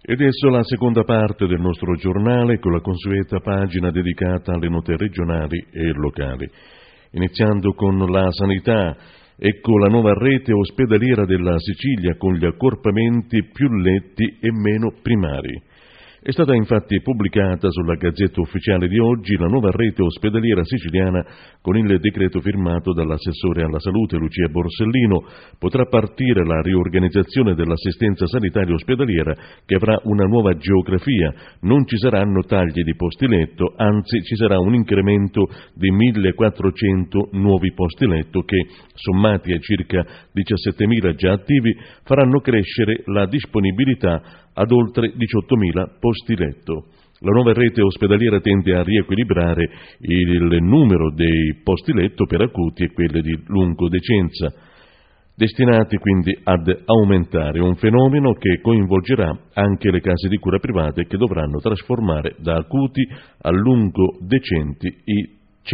Ed adesso la seconda parte del nostro giornale con la consueta pagina dedicata alle note regionali e locali. Iniziando con la sanità, ecco la nuova rete ospedaliera della Sicilia con gli accorpamenti, più letti e meno primari. È stata infatti pubblicata sulla Gazzetta Ufficiale di oggi la nuova rete ospedaliera siciliana con il decreto firmato dall'assessore alla salute Lucia Borsellino. Potrà partire la riorganizzazione dell'assistenza sanitaria ospedaliera che avrà una nuova geografia. Non ci saranno tagli di posti letto, anzi ci sarà un incremento di 1.400 nuovi posti letto che, sommati ai circa 17.000 già attivi, faranno crescere la disponibilità ad oltre 18.000 posti letto. La nuova rete ospedaliera tende a riequilibrare il numero dei posti letto per acuti e quelli di lungodecenza, destinati quindi ad aumentare, un fenomeno che coinvolgerà anche le case di cura private che dovranno trasformare da acuti a lungodecenti i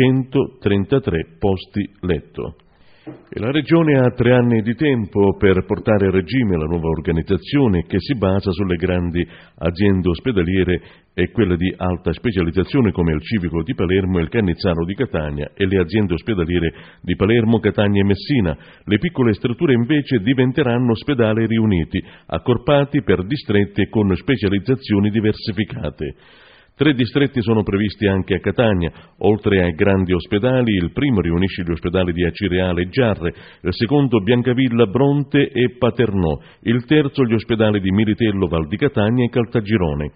133 posti letto. E la Regione ha 3 anni di tempo per portare a regime la nuova organizzazione che si basa sulle grandi aziende ospedaliere e quelle di alta specializzazione come il Civico di Palermo e il Cannizzaro di Catania e le aziende ospedaliere di Palermo, Catania e Messina. Le piccole strutture invece diventeranno ospedali riuniti, accorpati per distretti e con specializzazioni diversificate. 3 distretti sono previsti anche a Catania. Oltre ai grandi ospedali, il primo riunisce gli ospedali di Acireale e Giarre, il secondo Biancavilla, Bronte e Paternò, il terzo gli ospedali di Militello, Val di Catania e Caltagirone.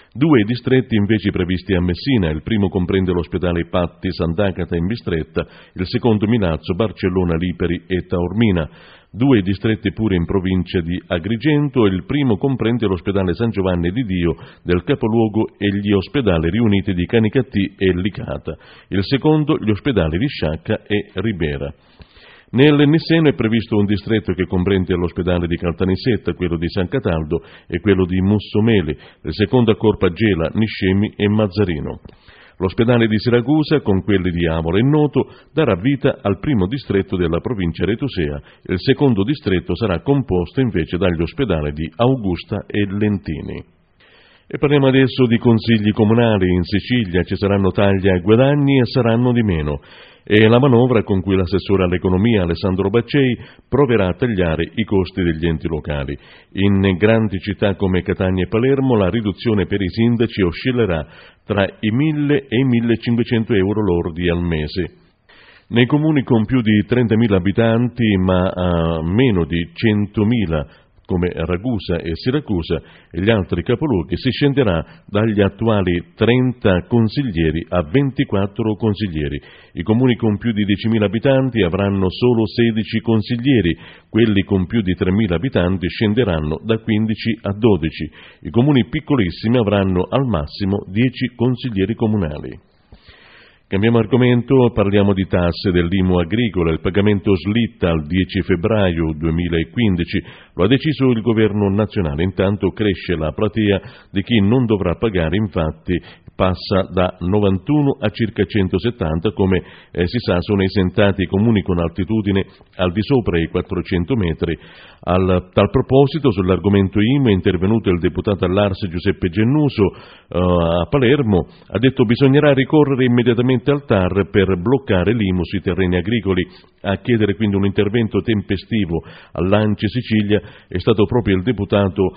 2 distretti invece previsti a Messina, il primo comprende l'ospedale Patti, Sant'Agata in Bistretta, il secondo Milazzo, Barcellona, Lipari e Taormina. 2 distretti pure in provincia di Agrigento, il primo comprende l'ospedale San Giovanni di Dio del capoluogo e gli ospedali riuniti di Canicattì e Licata, il secondo gli ospedali di Sciacca e Ribera. Nel Nisseno è previsto un distretto che comprende l'ospedale di Caltanissetta, quello di San Cataldo e quello di Mussomeli, il secondo accorpa Gela, Niscemi e Mazzarino. L'ospedale di Siracusa, con quelli di Avola e Noto, darà vita al primo distretto della provincia retosea. Il secondo distretto sarà composto invece dagli ospedali di Augusta e Lentini. E parliamo adesso di consigli comunali. In Sicilia ci saranno tagli ai guadagni e saranno di meno. È la manovra con cui l'assessore all'economia Alessandro Baccei proverà a tagliare i costi degli enti locali. In grandi città come Catania e Palermo la riduzione per i sindaci oscillerà tra i 1.000 e i 1.500 euro lordi al mese. Nei comuni con più di 30.000 abitanti ma a meno di 100.000 come Ragusa e Siracusa e gli altri capoluoghi si scenderà dagli attuali 30 consiglieri a 24 consiglieri. I comuni con più di 10.000 abitanti avranno solo 16 consiglieri, quelli con più di 3.000 abitanti scenderanno da 15 a 12. I comuni piccolissimi avranno al massimo 10 consiglieri comunali. Cambiamo argomento, parliamo di tasse dell'IMU agricola. Il pagamento slitta al 10 febbraio 2015, lo ha deciso il governo nazionale. Intanto cresce la platea di chi non dovrà pagare, infatti passa da 91 a circa 170, come si sa sono esentati i comuni con altitudine al di sopra i 400 metri. A tal proposito, sull'argomento IMU è intervenuto il deputato all'Ars Giuseppe Gennuso a Palermo, ha detto bisognerà ricorrere immediatamente al TAR per bloccare l'IMU sui terreni agricoli. A chiedere quindi un intervento tempestivo all'ANCI Sicilia è stato proprio il deputato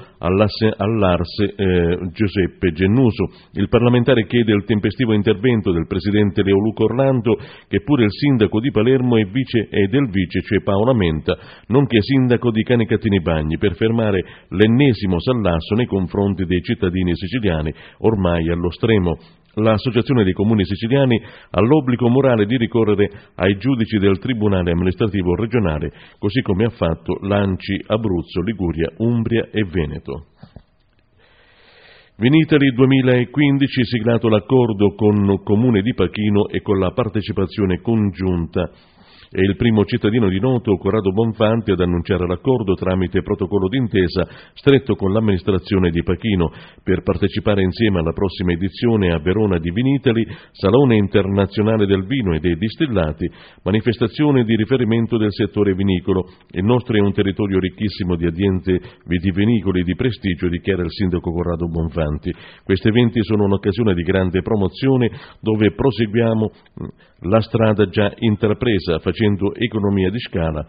all'Ars Giuseppe Gennuso. Il parlamentare chiede il tempestivo intervento del presidente Leoluco Orlando, che pure il sindaco di Palermo e del vice, cioè Paola Menta, nonché sindaco di Canicattini Bagni, per fermare l'ennesimo sallasso nei confronti dei cittadini siciliani, ormai allo stremo. L'Associazione dei Comuni Siciliani ha l'obbligo morale di ricorrere ai giudici del Tribunale Amministrativo Regionale, così come ha fatto l'ANCI Abruzzo, Liguria, Umbria e Veneto. Vinitali 2015, siglato l'accordo con Comune di Pachino e con la partecipazione congiunta. È il primo cittadino di Noto, Corrado Bonfanti, ad annunciare l'accordo tramite protocollo d'intesa stretto con l'amministrazione di Pachino per partecipare insieme alla prossima edizione a Verona di Vinitali, Salone internazionale del vino e dei distillati, manifestazione di riferimento del settore vinicolo. Il nostro è un territorio ricchissimo di aziende vitivinicole di prestigio, dichiara il sindaco Corrado Bonfanti. Questi eventi sono un'occasione di grande promozione dove proseguiamo la strada già intrapresa facendo economia di scala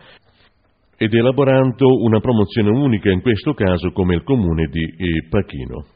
ed elaborando una promozione unica, in questo caso come il comune di Pachino.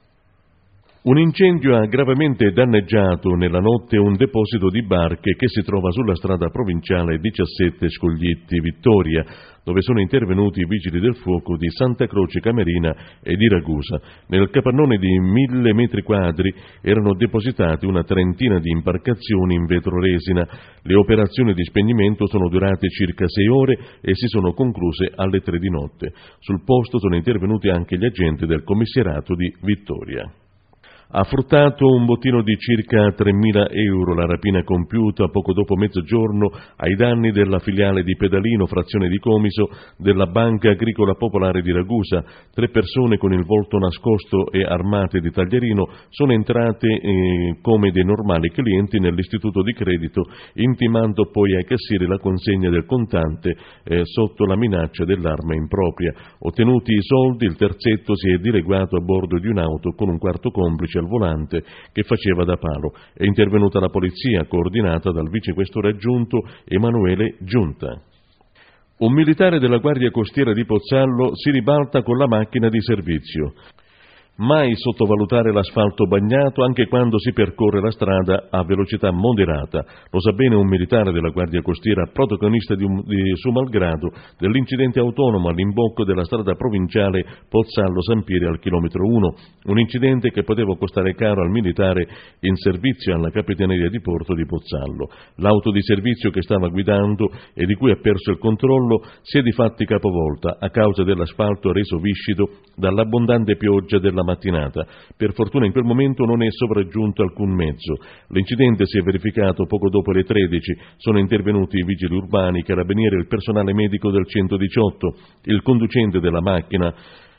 Un incendio ha gravemente danneggiato nella notte un deposito di barche che si trova sulla strada provinciale 17 Scoglitti-Vittoria, dove sono intervenuti i vigili del fuoco di Santa Croce Camerina e di Ragusa. Nel capannone di 1000 metri quadri erano depositate una trentina di imbarcazioni in vetroresina. Le operazioni di spegnimento sono durate circa 6 ore e si sono concluse alle 3 di notte. Sul posto sono intervenuti anche gli agenti del commissariato di Vittoria. Ha fruttato un bottino di circa 3.000 euro la rapina compiuta poco dopo mezzogiorno ai danni della filiale di Pedalino, frazione di Comiso, della Banca Agricola Popolare di Ragusa. 3 persone con il volto nascosto e armate di taglierino sono entrate come dei normali clienti nell'istituto di credito, intimando poi ai cassieri la consegna del contante sotto la minaccia dell'arma impropria. Ottenuti i soldi, il terzetto si è dileguato a bordo di un'auto con un quarto complice al volante che faceva da palo. È intervenuta la polizia coordinata dal vicequestore aggiunto Emanuele Giunta. Un militare della Guardia Costiera di Pozzallo si ribalta con la macchina di servizio. Mai sottovalutare l'asfalto bagnato anche quando si percorre la strada a velocità moderata. Lo sa bene un militare della Guardia Costiera, protagonista di suo malgrado dell'incidente autonomo all'imbocco della strada provinciale Pozzallo-Sampieri al chilometro 1. Un incidente che poteva costare caro al militare in servizio alla Capitaneria di Porto di Pozzallo. L'auto di servizio che stava guidando e di cui ha perso il controllo si è difatti capovolta a causa dell'asfalto reso viscido dall'abbondante pioggia della mattinata. Per fortuna in quel momento non è sopraggiunto alcun mezzo. L'incidente si è verificato poco dopo le 13. Sono intervenuti i vigili urbani, carabinieri e il personale medico del 118. Il conducente della macchina,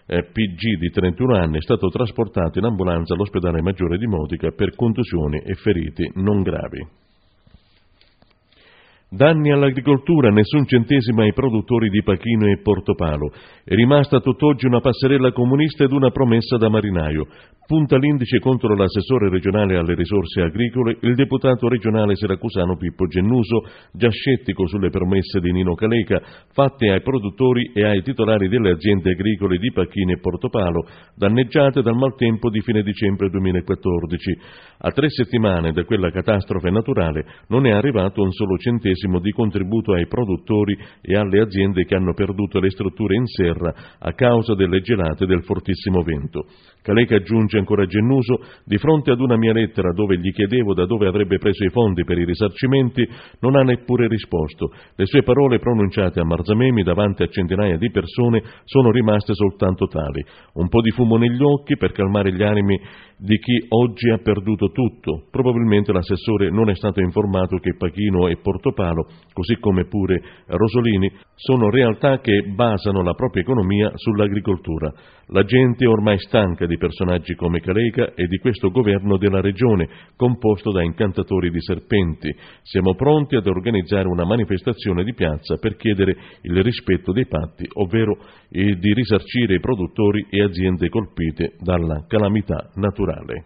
PG di 31 anni, è stato trasportato in ambulanza all'ospedale Maggiore di Modica per contusioni e feriti non gravi. Danni all'agricoltura, nessun centesimo ai produttori di Pachino e Portopalo. È rimasta tutt'oggi una passerella comunista ed una promessa da marinaio. Punta l'indice contro l'assessore regionale alle risorse agricole, il deputato regionale siracusano Pippo Gennuso, già scettico sulle promesse di Nino Caleca fatte ai produttori e ai titolari delle aziende agricole di Pachino e Portopalo, danneggiate dal maltempo di fine dicembre 2014. A 3 settimane da quella catastrofe naturale non è arrivato un solo centesimo di contributo ai produttori e alle aziende che hanno perduto le strutture in serra a causa delle gelate e del fortissimo vento. Caleca aggiunge ancora Gennuso: di fronte ad una mia lettera dove gli chiedevo da dove avrebbe preso i fondi per i risarcimenti, non ha neppure risposto. Le sue parole pronunciate a Marzamemi davanti a centinaia di persone sono rimaste soltanto tali. Un po' di fumo negli occhi per calmare gli animi di chi oggi ha perduto tutto. Probabilmente l'assessore non è stato informato che Pachino e Portopalo, così come pure Rosolini, sono realtà che basano la propria economia sull'agricoltura. La gente è ormai stanca di personaggi come Caleca e di questo governo della regione, composto da incantatori di serpenti. Siamo pronti ad organizzare una manifestazione di piazza per chiedere il rispetto dei patti, ovvero di risarcire i produttori e aziende colpite dalla calamità naturale.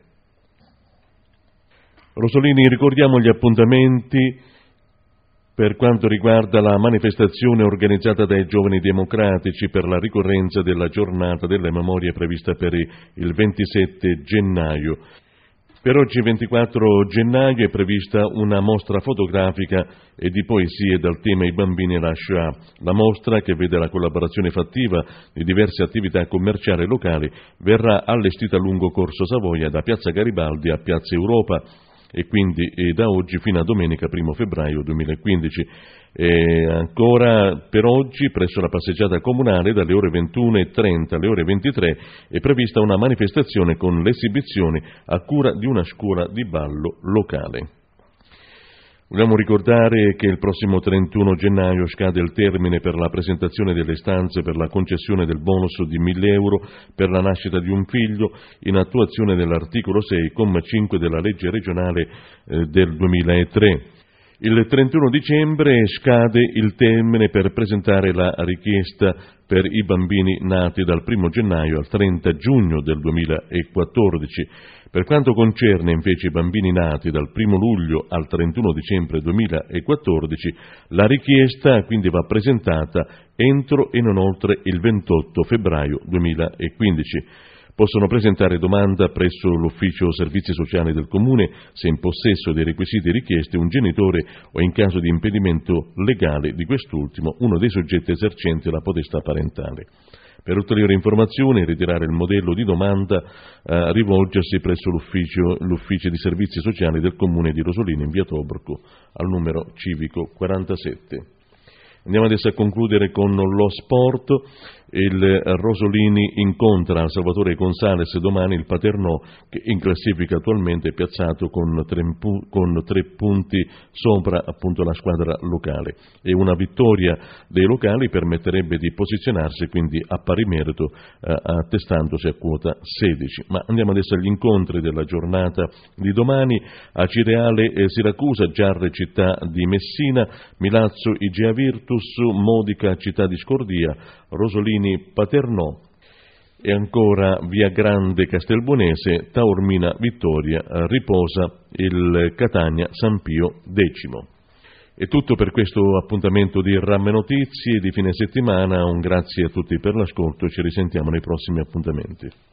Rosolini, ricordiamo gli appuntamenti per quanto riguarda la manifestazione organizzata dai Giovani Democratici per la ricorrenza della giornata delle memorie prevista per il 27 gennaio. Per oggi, 24 gennaio, è prevista una mostra fotografica e di poesie dal tema I bambini e la Shoah. La mostra, che vede la collaborazione fattiva di diverse attività commerciali locali, verrà allestita lungo Corso Savoia da Piazza Garibaldi a Piazza Europa e quindi da oggi fino a domenica 1 febbraio 2015. E ancora per oggi, presso la passeggiata comunale, dalle ore 21:30 alle ore 23, è prevista una manifestazione con le esibizioni a cura di una scuola di ballo locale. Vogliamo ricordare che il prossimo 31 gennaio scade il termine per la presentazione delle istanze per la concessione del bonus di 1.000 euro per la nascita di un figlio in attuazione dell'articolo 6, comma 5 della legge regionale del 2003. Il 31 dicembre scade il termine per presentare la richiesta per i bambini nati dal 1 gennaio al 30 giugno del 2014. Per quanto concerne invece i bambini nati dal 1 luglio al 31 dicembre 2014, la richiesta quindi va presentata entro e non oltre il 28 febbraio 2015. Possono presentare domanda presso l'Ufficio Servizi Sociali del Comune se in possesso dei requisiti richiesti un genitore o in caso di impedimento legale di quest'ultimo uno dei soggetti esercenti la potestà parentale. Per ulteriori informazioni, ritirare il modello di domanda, rivolgersi presso l'Ufficio di Servizi Sociali del Comune di Rosolini in via Tobruk al numero civico 47. Andiamo adesso a concludere con lo sport. Il Rosolini incontra al Salvatore Gonzales domani il Paternò, che in classifica attualmente è piazzato con 3 punti sopra appunto la squadra locale, e una vittoria dei locali permetterebbe di posizionarsi quindi a pari merito, attestandosi a quota 16. Ma andiamo adesso agli incontri della giornata di domani. A Cireale Siracusa, Giarre Città di Messina, Milazzo Igea Virtus, Modica Città di Scordia, Rosolini Paternò, e ancora Via Grande Castelbuonese, Taormina Vittoria, riposa il Catania San Pio X. È tutto per questo appuntamento di Ramme Notizie di fine settimana. Un grazie a tutti per l'ascolto e ci risentiamo nei prossimi appuntamenti.